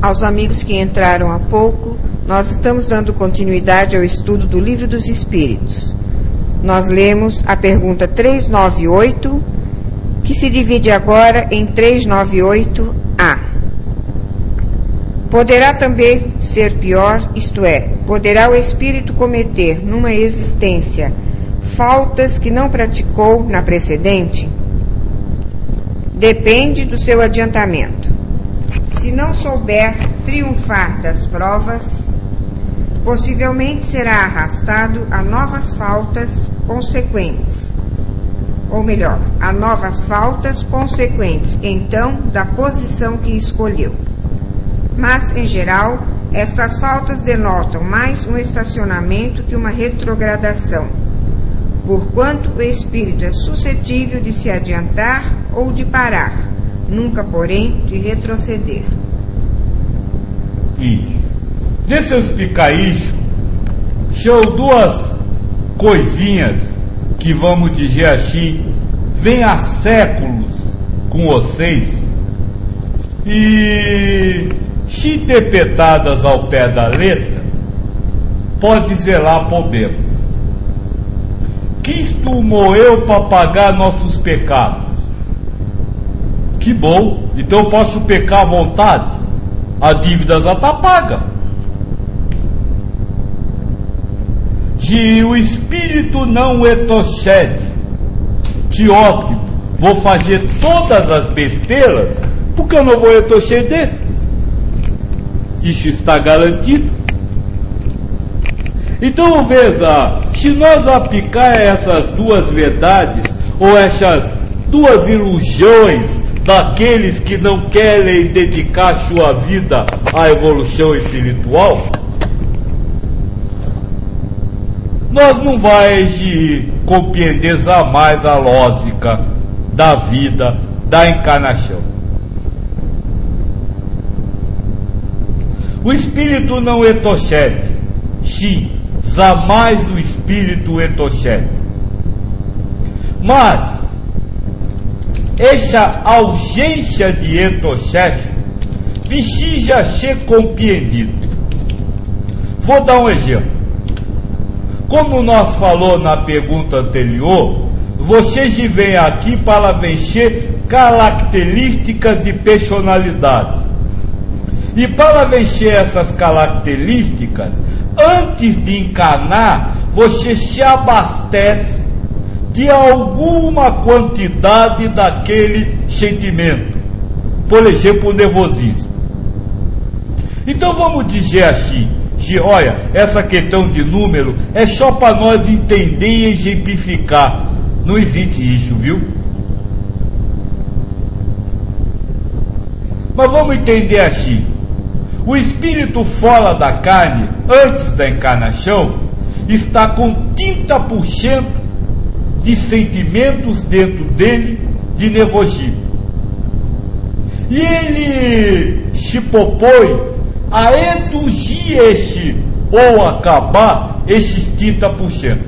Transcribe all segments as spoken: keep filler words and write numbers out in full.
Aos amigos que entraram há pouco, nós estamos dando continuidade ao estudo do Livro dos Espíritos. Nós lemos a pergunta trezentos e noventa e oito, que se divide agora em trezentos e noventa e oito A. Poderá também ser pior, isto é, poderá o espírito cometer numa existência faltas que não praticou na precedente? Depende do seu adiantamento. Se não souber triunfar das provas, possivelmente será arrastado a novas faltas consequentes, ou melhor, a novas faltas consequentes, então, da posição que escolheu. Mas, em geral, estas faltas denotam mais um estacionamento que uma retrogradação, porquanto o espírito é suscetível de se adiantar ou de parar, nunca, porém, de retroceder. Isso. Deixa eu explicar isso. Show duas coisinhas que vamos dizer assim, vem há séculos com vocês e, se interpretadas ao pé da letra, pode zelar problemas. Cristo morreu para pagar nossos pecados. Que bom, então eu posso pecar à vontade, a dívida já está paga. Se o espírito não retrocede, que ótimo, vou fazer todas as besteiras, porque eu não vou retroceder. Isso está garantido. Então veja, se nós aplicar essas duas verdades, ou essas duas ilusões daqueles que não querem dedicar sua vida à evolução espiritual, nós não vamos compreender jamais a lógica da vida, da encarnação. O espírito não retrocede, sim, jamais o espírito retrocede. Mas essa ausência de retrocesso precisa ser compreendido. Vou dar um exemplo. Como nós falou na pergunta anterior, vocês vêm aqui para vencer características de personalidade. E para vencer essas características, antes de encarnar, você se abastece de alguma quantidade daquele sentimento. Por exemplo, o nervosismo. Então vamos dizer assim, que olha, essa questão de número é só para nós entender e exemplificar. Não existe isso, viu? Mas vamos entender assim. O espírito fora da carne, antes da encarnação, está com trinta por cento de sentimentos dentro dele de nervosismo. E ele se propõe a reduzir este, ou acabar esses trinta por cento.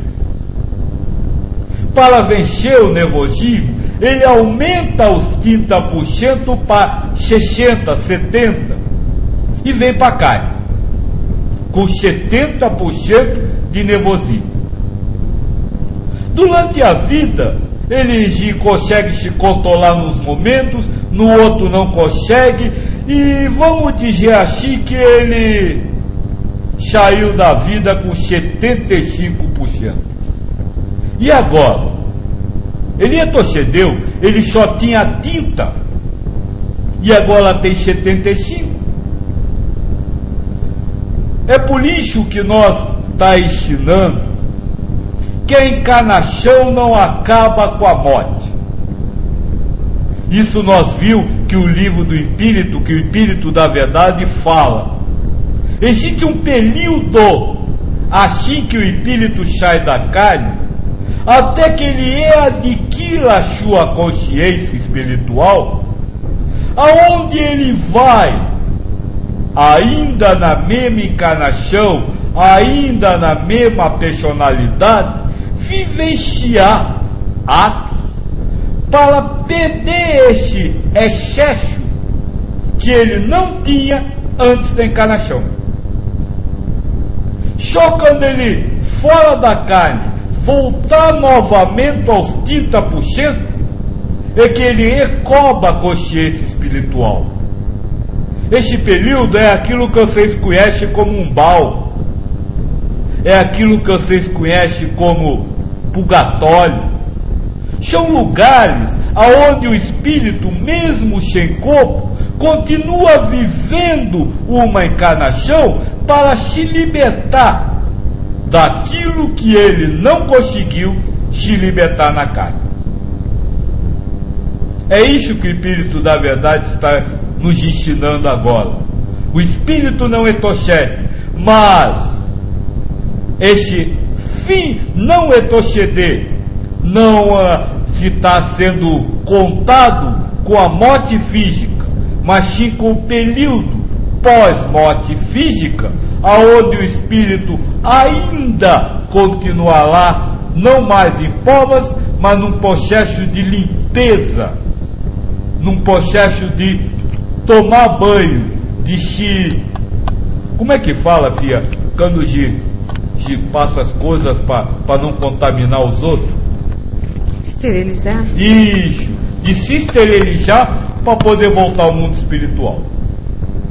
Para vencer o nervosismo, ele aumenta os trinta por cento para sessenta por cento, setenta por cento e vem para cá com setenta por cento de nervosismo. Durante a vida, ele consegue se controlar nos momentos, no outro não consegue, e vamos dizer assim que ele saiu da vida com setenta e cinco por cento. E agora? Ele retrocedeu, ele só tinha trinta, e agora tem setenta e cinco. É por isso que nós está ensinando que a encarnação não acaba com a morte. Isso nós viu que o livro do Espírito, que o Espírito da Verdade fala. Existe um período, assim que o Espírito sai da carne, até que ele adquira a sua consciência espiritual, aonde ele vai, ainda na mesma encarnação, ainda na mesma personalidade, vivenciar atos para perder esse excesso que ele não tinha antes da encarnação. Só quando ele, fora da carne, voltar novamente aos trinta por cento, é que ele recobre a consciência espiritual. Este período é aquilo que vocês conhecem como umbral, é aquilo que vocês conhecem como purgatório. São lugares aonde o espírito, mesmo sem corpo, continua vivendo uma encarnação para se libertar daquilo que ele não conseguiu se libertar na carne. É isso que o Espírito da Verdade está nos ensinando agora. O Espírito não é tochete, mas este fim não é tochede, não uh, se está sendo contado com a morte física, mas sim com o período pós-morte física, aonde o Espírito ainda continua lá, não mais em provas, mas num processo de limpeza, num processo de tomar banho, de se... Como é que fala, filha? Quando de, de passa as coisas para não contaminar os outros? Esterilizar? Isso, de se esterilizar para poder voltar ao mundo espiritual.